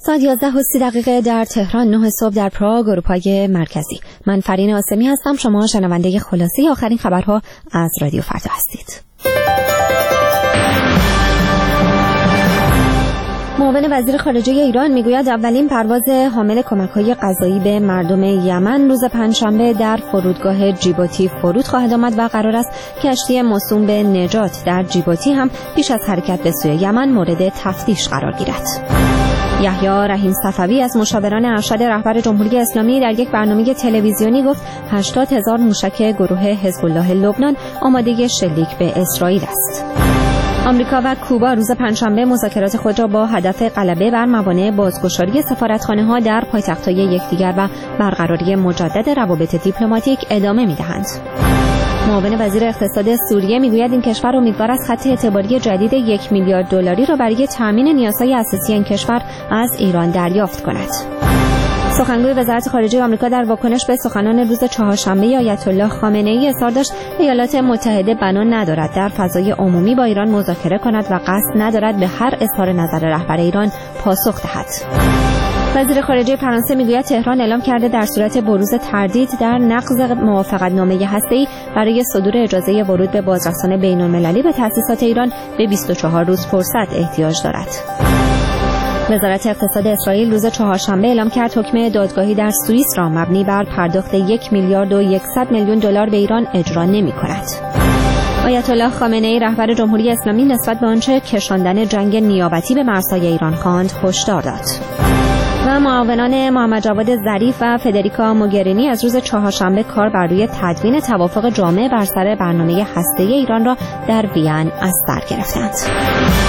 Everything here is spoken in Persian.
ساعت 11:30 در تهران، 9 صبح در پراگ، اروپای مرکزی. من فرین آسمی هستم. شما شنونده خلاصه آخرین خبرها از رادیو فردا هستید. معاون وزیر خارجه ایران میگوید اولین پرواز حامل کمک‌های غذایی به مردم یمن روز پنجشنبه در فرودگاه جیبوتی فرود خواهد آمد و قرار است کشتی موسوم به نجات در جیبوتی هم پیش از حرکت به سوی یمن مورد تفتیش قرار گیرد. یحیی رحیم صفوی از مشاوران ارشد رهبر جمهوری اسلامی در یک برنامه تلویزیونی گفت 80,000 موشک گروه حزب الله لبنان آماده شلیک به اسرائیل است. آمریکا و کوبا روز پنجشنبه مذاکرات خود را با هدف غلبه بر موانع بازگشایی سفارتخانه‌ها در پایتخت‌های یکدیگر و برقراری مجدد روابط دیپلماتیک ادامه می‌دهند. معاون وزیر اقتصاد سوریه میگوید این کشور امیدوار است خط اعتباری جدید 1 میلیارد دلاری را برای تامین نیازهای اساسی این کشور از ایران دریافت کند. سخنگوی وزارت خارجه آمریکا در واکنش به سخنان روز چهارشنبه آیت الله خامنه‌ای اظهار داشت ایالات متحده بنا ندارد در فضای عمومی با ایران مذاکره کند و قصد ندارد به هر اظهار نظر رهبر ایران پاسخ دهد. وزیر خارجه فرانسه میگوید تهران اعلام کرده در صورت بروز تردید در نقض موافقتنامه هسته‌ای برای صدور اجازه ورود به بازرسان بین‌المللی به تأسیسات ایران به 24 روز فرصت احتیاج دارد. وزارت اقتصاد اسرائیل روز چهارشنبه اعلام کرد حکم دادگاهی در سوئیس را مبنی بر پرداخت 1 میلیارد و 100 میلیون دلار به ایران اجرا نمی‌کند. آیت الله خامنه‌ای رهبر جمهوری اسلامی نسبت به آنچه کشاندن جنگ نیابتی به مرزهای ایران خواند هشدار داد. و معاونان محمد جواد ظریف و فدریکا موگرینی از روز چهارشنبه کار بر روی تدوین توافق جامع بر سر برنامه هسته‌ای ایران را در وین از سر گرفتند.